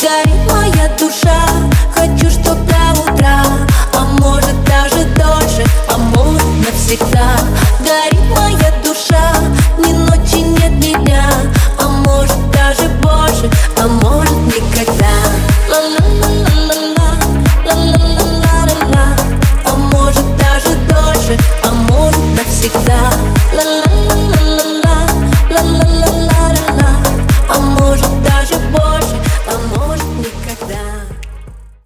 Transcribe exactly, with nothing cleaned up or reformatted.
горит моя душа. Хочу, чтоб до утра, а может даже дольше, а может навсегда. Горит моя душа.